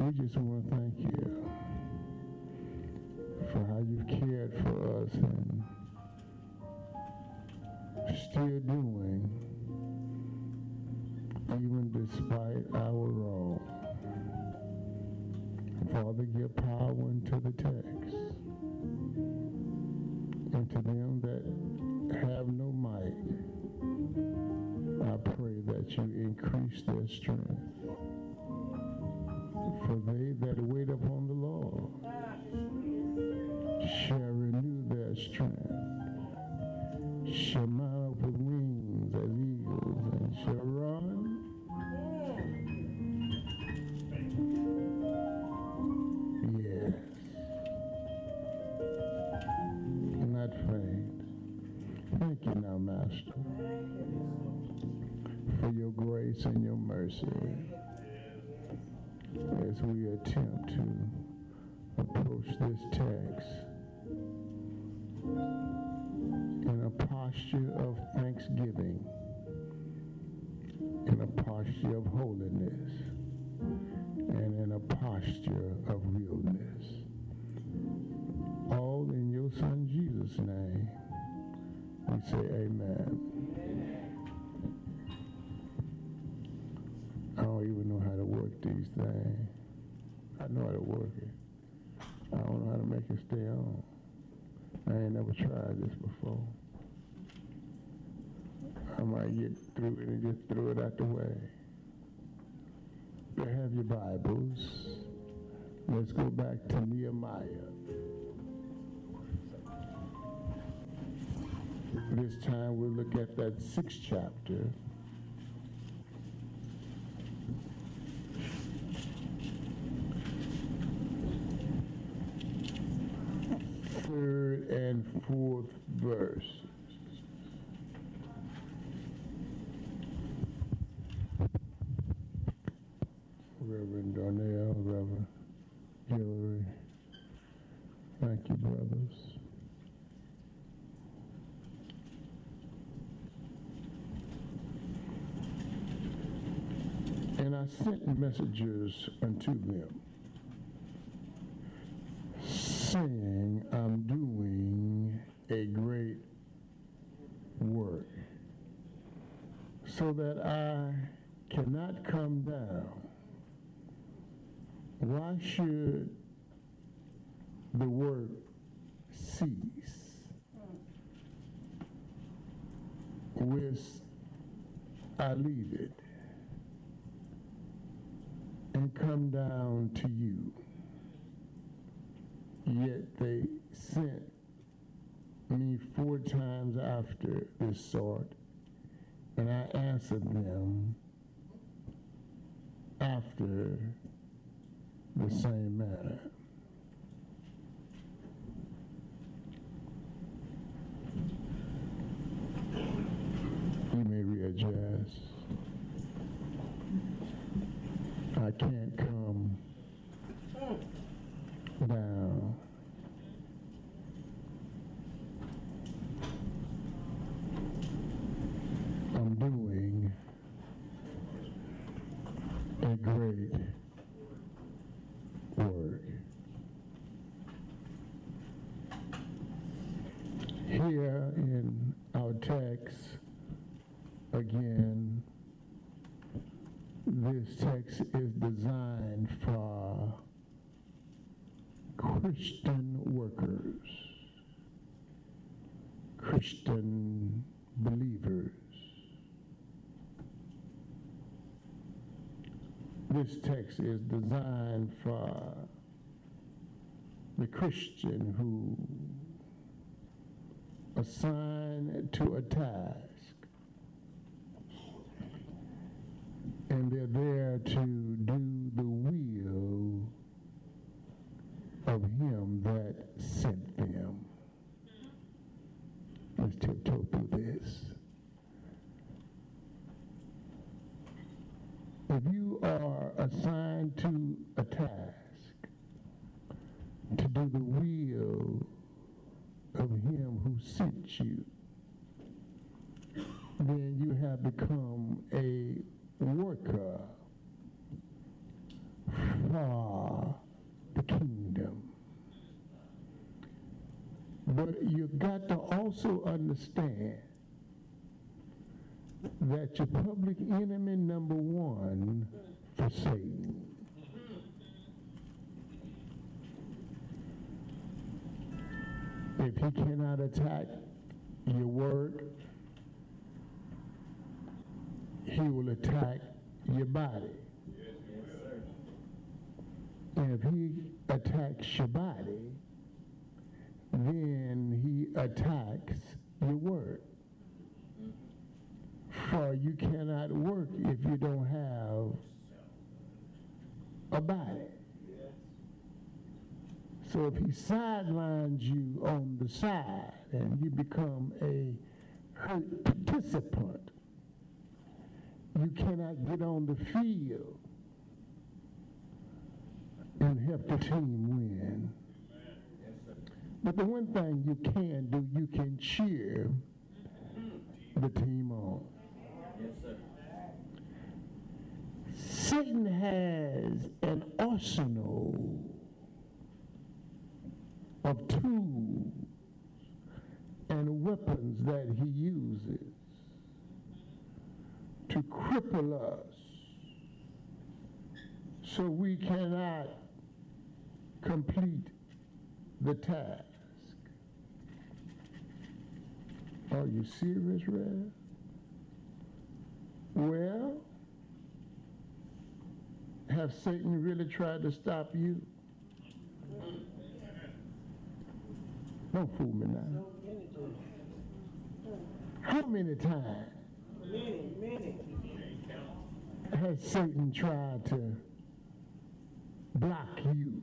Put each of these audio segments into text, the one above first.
we just want to thank you for how you've cared for us and still doing, even despite our wrong. Father, give power into the text, and to them that have no might, I pray that you increase their strength. For they that wait upon the Lord shall renew their strength, shall mount up with wings as eagles, and shall run not faint. Thank you now, Master, for your grace and your mercy as we attempt to approach this text in a posture of thanksgiving, in a posture of holiness, and in a posture of realness. All in your Son Jesus' name, we say amen. I don't even know how to work these things. I know how to work it. I don't know how to make it stay on. I ain't never tried this before. I might get through it and just throw it out the way. You have your Bibles. Let's go back to Nehemiah. This time we'll look at that 6th chapter. Third and 4th verse. Reverend Darnell, Reverend Hillary, thank you, brothers. And I sent messengers unto them, saying, I'm doing a great work, so that I cannot come down. Why should the work cease? Which I leave it and come down to you. Yet they sent me 4 times after this sort, and I answered them after the same manner. You may readjust. I can't come down. I'm doing a great work. Here in our text, again, this text is designed for Christian workers, Christian believers. This text is designed for the Christian who assigned to a task, and they're there to do the will of him that sent them. Let's tiptoe through this. If you are assigned to a task to do the will of him who sent you, then you have become a worker for kingdom. But you got to also understand that your public enemy number one for Satan. If he cannot attack your work, he will attack your body. And if he attacks your body, then he attacks your work. For you cannot work if you don't have a body. So if he sidelines you on the side and you become a hurt participant, you cannot get on the field and help the team win. But the one thing you can do, you can cheer the team on. Satan has an arsenal of tools and weapons that he uses to cripple us so we cannot complete the task. Are you serious, Rev? Well, have Satan really tried to stop you? Don't fool me now. How many times has Satan tried to block you,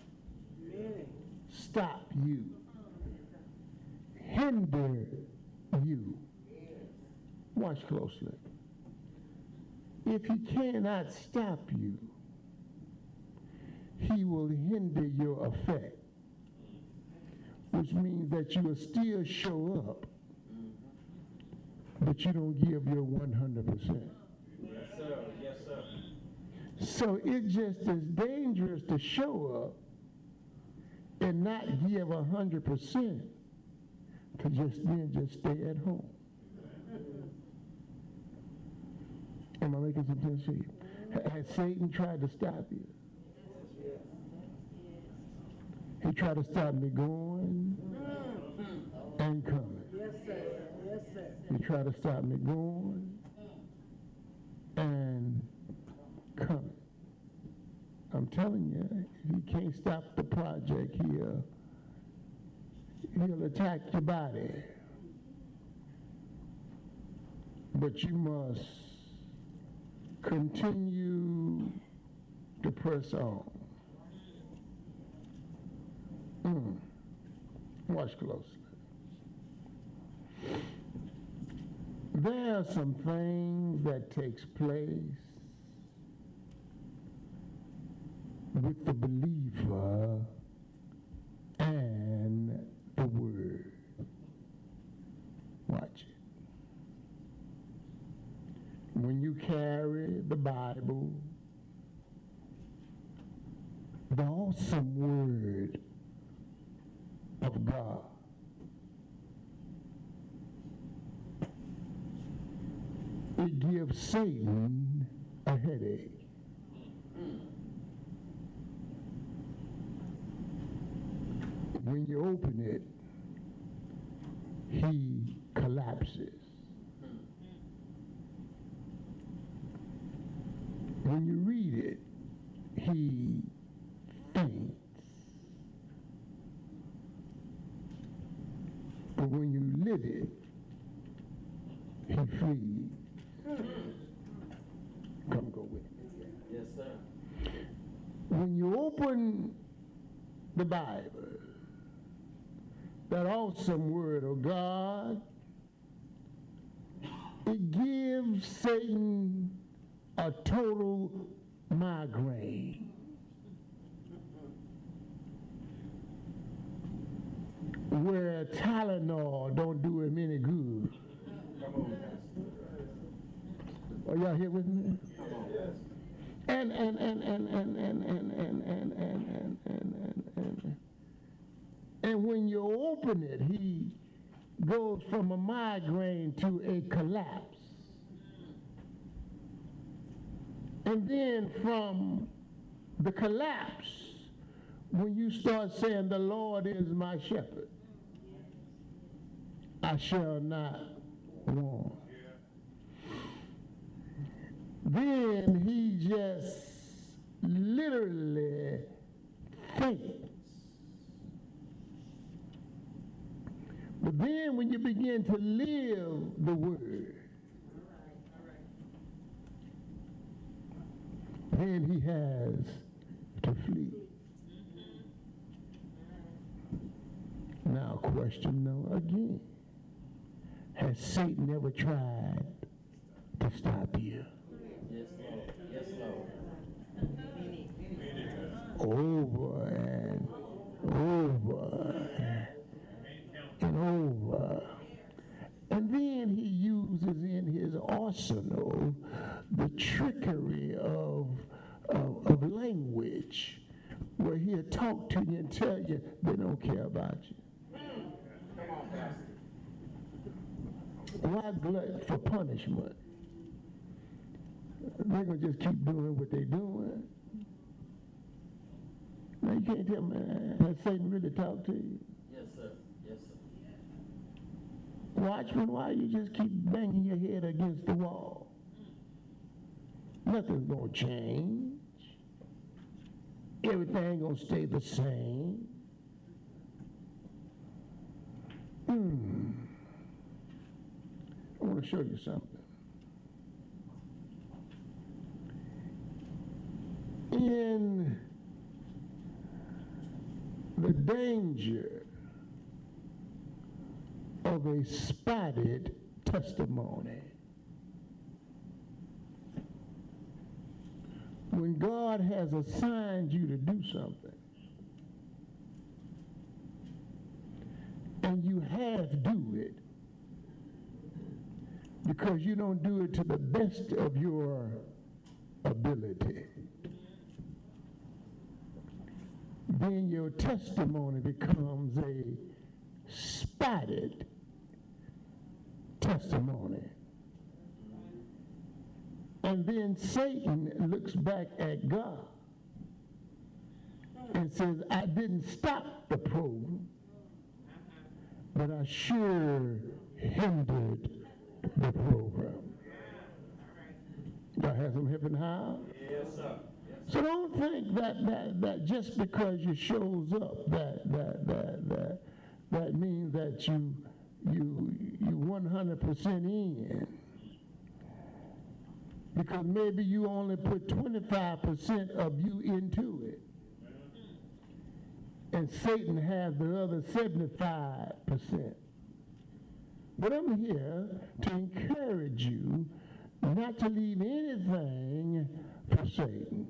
stop you, hinder you? Watch closely. If he cannot stop you, he will hinder your effect, which means that you will still show up, but you don't give your 100%. Yes, sir. Yes, sir. So it's just as dangerous to show up and not give 100% to just stay at home. Am I making some sense to you? Has Satan tried to stop you? He tried to stop me going and coming. Yes, sir. Yes, sir. He tried to stop me going and coming. I'm telling you, if he can't stop the project, he'll attack your body. But you must continue to press on. Watch closely. There are some things that takes place with the believer and the word. Watch it. When you carry the Bible, the awesome word of God, it gives Satan a headache. When you open it, he collapses. When you read it, he faints. But when you live it, he flees. Come go with me. Yes, sir. When you open the Bible, that awesome word of God, it gives Satan a total migraine. Where Tylenol don't do him any good. Come on, Are y'all here with me? Come on. And And when you open it, he goes from a migraine to a collapse. And then from the collapse, when you start saying, the Lord is my shepherd, I shall not want. Then he just literally faints. But then when you begin to live the word, then he has to flee. Now, question number again. Has Satan ever tried to stop you? Yes, Lord. Yes, Lord. Over and over and over. And then he uses in his arsenal the trickery of language, where he'll talk to you and tell you they don't care about you. Why glut for punishment? They're going to just keep doing what they're doing. Now, you can't tell me, has Satan really talked to you? Yes, sir. Yes, sir. Watchman, why you just keep banging your head against the wall? Nothing's going to change. Everything going to stay the same. I want to show you something. In the danger of a spotted testimony, when God has assigned you to do something, and you half do it because you don't do it to the best of your ability, then your testimony becomes a spotted testimony. And then Satan looks back at God and says, I didn't stop the program, but I sure hindered the program. God has them hip and high. Yes, sir. So don't think that just because you shows up that means that you 100% in. Because maybe you only put 25% of you into it. And Satan has the other 75%. But I'm here to encourage you not to leave anything for Satan.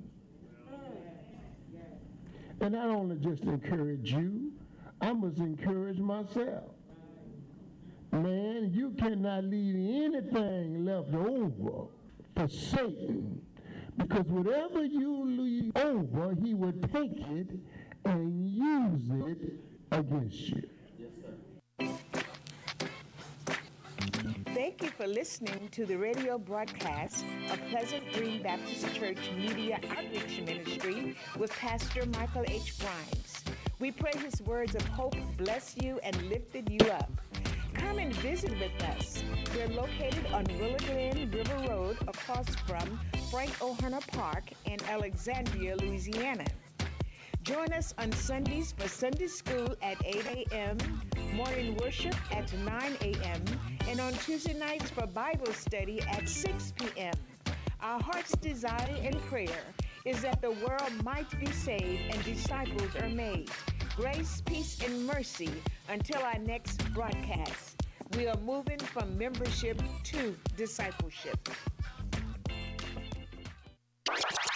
And not only just encourage you, I must encourage myself. Man, you cannot leave anything left over for Satan, because whatever you leave over, he will take it and use it against you. Yes, sir. Thank you for listening to the radio broadcast of Pleasant Green Baptist Church Media Outreach Ministry with Pastor Michael H. Grimes. We pray his words of hope bless you and lifted you up. Come and visit with us. We're located on Willow Glen River Road across from Frank O'Hara Park in Alexandria, Louisiana. Join us on Sundays for Sunday school at 8 a.m., morning worship at 9 a.m., and on Tuesday nights for Bible study at 6 p.m. Our heart's desire and prayer is that the world might be saved and disciples are made. Grace, peace, and mercy until our next broadcast. We are moving from membership to discipleship.